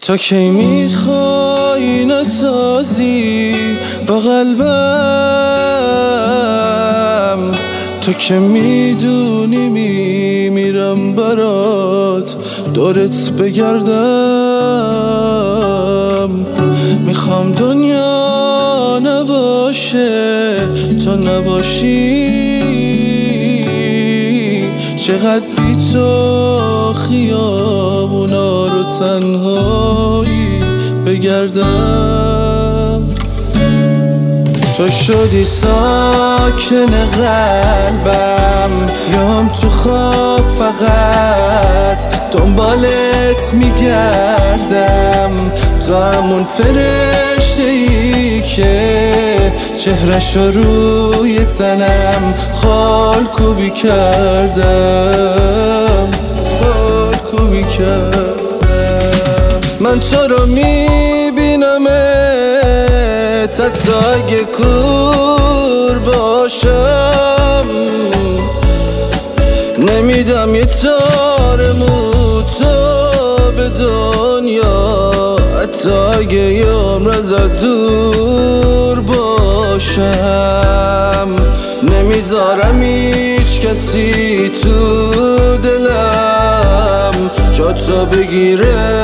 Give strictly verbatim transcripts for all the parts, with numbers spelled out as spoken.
تا کی میخوای نسازی با قلبم؟ تو که میدونی میمیرم برات دورت بگردم. میخوام دنیا نباشه تا نباشی، چقدر بی تو خیابونا رو تنهایی بگردم. تو شدی ساکن قلبم، یام تو خواب فقط دنبالت میگردم. تو همون فرشته ای که چهرش رو روی تنم خالکوبی کردم، خالکوبی کردم. من تو رو میبینمت حتی اگه کور باشم، نمیدم یه تار موتو به دنیا، حتی اگه یه عمر ازت دور باشم. نمیذارم هیچ کسی تو دلم جا تو بگیره.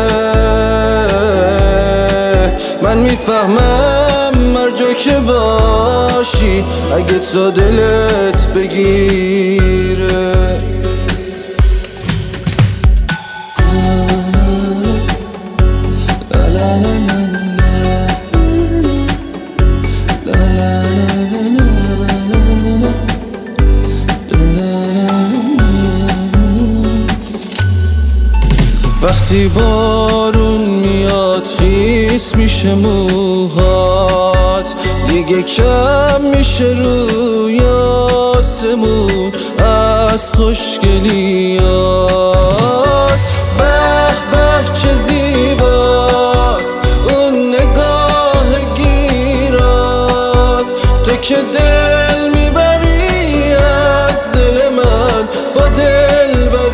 من میفهمم هر جا که باشی اگه تو دلت بگیره. وقتی بارون میاد خیس میشه موهات، دیگه کم میشه روی آسمون از خوشگلیات. به به چه زیباست اون نگاه گیرات، تو که دل میبری از دل من با دل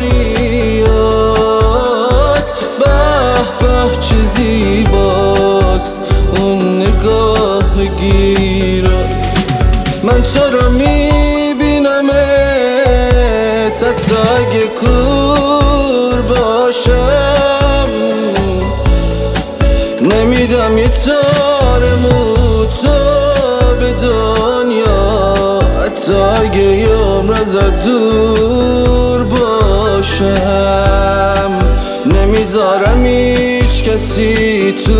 بریات. چه زیباست اون نگاه گیرات. من تو رو میبینمت حتی اگه کور باشم، نمیدم یه تار موتو به دنیا، حتی اگه یه عمر ازت دور باشم. نمیذارم هیچ کسی تو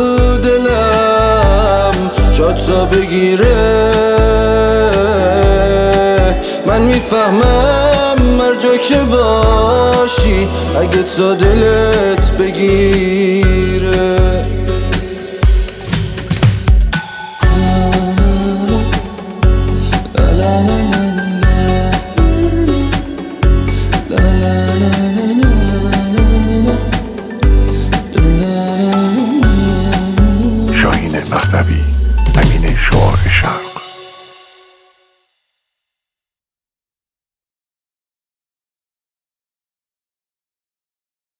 دلم جا تو بگیره. من میفهمم هر جا که باشی اگه تو دلت بگیره. شاهین مهدوی.